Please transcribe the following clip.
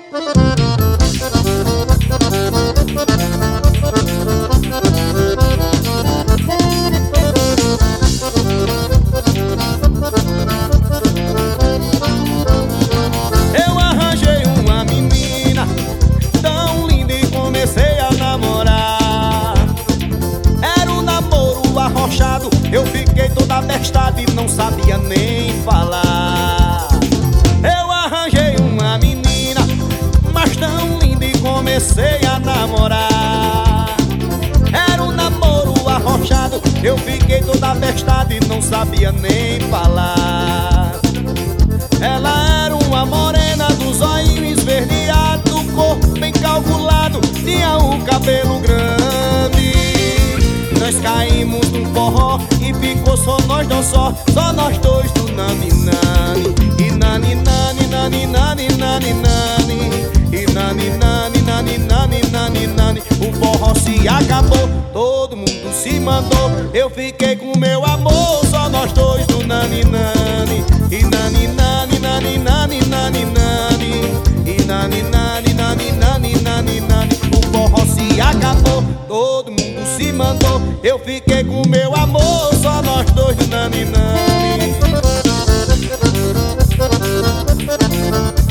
Eu arranjei uma menina tão linda e comecei a namorar. Era um namoro arrochado, eu fiquei toda bestada e não sabia nem falar. Eu arranjei uma menina, mas tão linda e comecei a namorar. Era um namoro arrochado, eu fiquei toda bestada e não sabia nem falar. Ela era uma morena dos olhos esverdeados, corpo bem calculado, tinha o cabelo grande. Nós caímos num forró e ficou só nós dois só nós dois do nani nani. E nani nani nani nani nani nani. E nani nani nani nani nani nani. O forró se acabou, todo mundo se mandou. Eu fiquei com meu amor, só nós dois do nani nani. E nani nani nani nani nani nani. E nani nani nani nani nani nani. O forró se acabou, todo mundo se mandou. Eu fiquei com meu amor, só nós dois do nani nani.